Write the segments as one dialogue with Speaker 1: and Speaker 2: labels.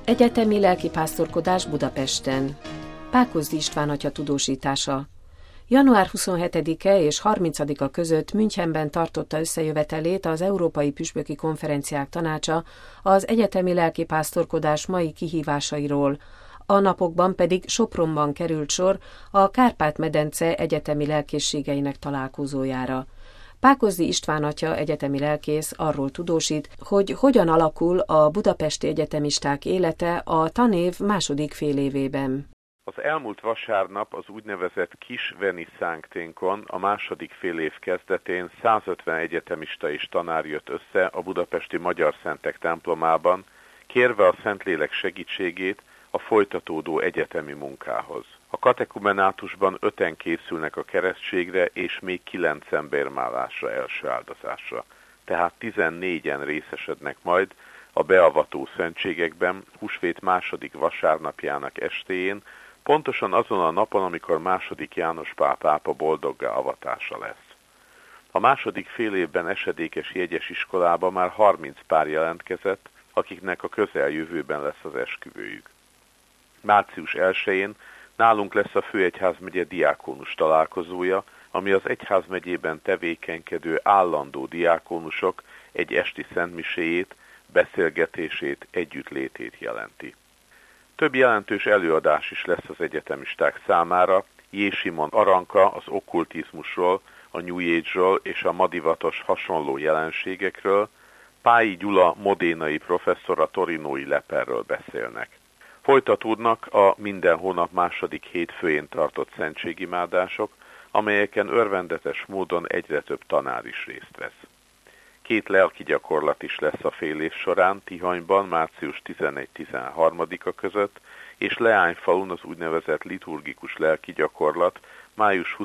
Speaker 1: Egyetemi lelkipásztorkodás Budapesten. Pákozdi István atya tudósítása. Január 27-e és 30-a között Münchenben tartotta összejövetelét az Európai Püspöki Konferenciák Tanácsa az egyetemi lelkipásztorkodás mai kihívásairól, a napokban pedig Sopronban került sor a Kárpát-medence egyetemi lelkészségeinek találkozójára. Pákozdi István atya egyetemi lelkész arról tudósít, hogy hogyan alakul a budapesti egyetemisták élete a tanév második félévében.
Speaker 2: Az elmúlt vasárnap az úgynevezett kis Veniszánkténkon a második félév kezdetén 150 egyetemista és tanár jött össze a budapesti Magyar Szentek templomában, kérve a Szentlélek segítségét a folytatódó egyetemi munkához. A katekumenátusban 5-en készülnek a keresztségre, és még 9-en bérmálásra, első áldozásra. Tehát 14-en részesednek majd a beavató szentségekben húsvét második vasárnapjának estéjén, pontosan azon a napon, amikor II. János Pál pápa boldoggá avatása lesz. A második fél évben esedékes jegyes iskolába már 30 pár jelentkezett, akiknek a közeljövőben lesz az esküvőjük. Március 1-én nálunk lesz a Főegyházmegye diákónus találkozója, ami az egyházmegyében tevékenykedő állandó diákónusok egy esti szentmiséjét, beszélgetését, együttlétét jelenti. Több jelentős előadás is lesz az egyetemisták számára, J. Simon Aranka az okkultizmusról, a New Age-ről és a ma divatos hasonló jelenségekről, Pályi Gyula modénai professzor a torinói leperről beszélnek. Folytatódnak a minden hónap második hétfőjén tartott szentségimádások, amelyeken örvendetes módon egyre több tanár is részt vesz. 2 lelki gyakorlat is lesz a fél év során, Tihanyban március 11-13-a között, és Leányfalun az úgynevezett liturgikus lelki gyakorlat május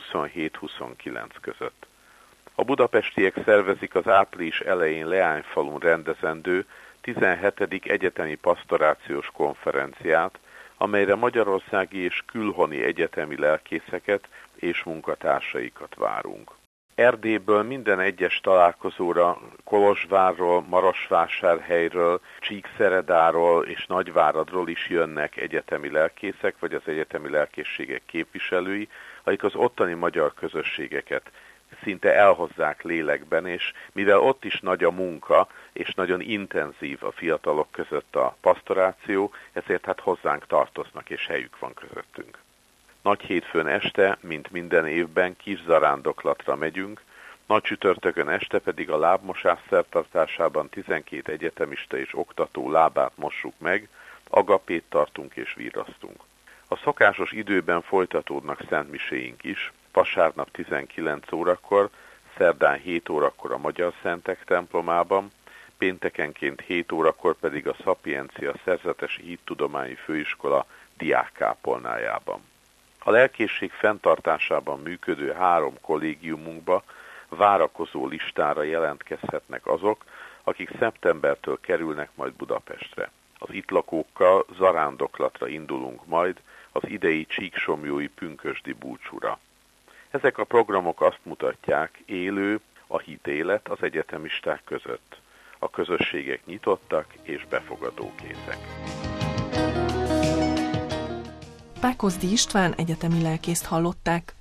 Speaker 2: 27-29 között. A budapestiek szervezik az április elején Leányfalun rendezendő 17. egyetemi pasztorációs konferenciát, amelyre magyarországi és külhoni egyetemi lelkészeket és munkatársaikat várunk. Erdélyből minden egyes találkozóra Kolozsvárról, Marosvásárhelyről, Csíkszeredáról és Nagyváradról is jönnek egyetemi lelkészek, vagy az egyetemi lelkészségek képviselői, akik az ottani magyar közösségeket szinte elhozzák lélekben, és mivel ott is nagy a munka, és nagyon intenzív a fiatalok között a pasztoráció, ezért hát hozzánk tartoznak, és helyük van közöttünk. Nagy hétfőn este, mint minden évben, kis zarándoklatra megyünk, nagy csütörtökön este pedig a lábmosás szertartásában 12 egyetemista és oktató lábát mossuk meg, agapét tartunk és virrasztunk. A szokásos időben folytatódnak szentmiséink is, vasárnap 19 órakor, szerdán 7 órakor a Magyar Szentek templomában, péntekenként 7 órakor pedig a Szapiencia Szerzetesi Hittudományi Főiskola diákkápolnájában. A lelkészség fenntartásában működő 3 kollégiumunkba várakozó listára jelentkezhetnek azok, akik szeptembertől kerülnek majd Budapestre. Az itt lakókkal zarándoklatra indulunk majd az idei csíksomlyói pünkösdi búcsúra. Ezek a programok azt mutatják, élő a hitélet az egyetemisták között. A közösségek nyitottak és befogadókészek.
Speaker 3: Pákozdi István egyetemi lelkészt hallották.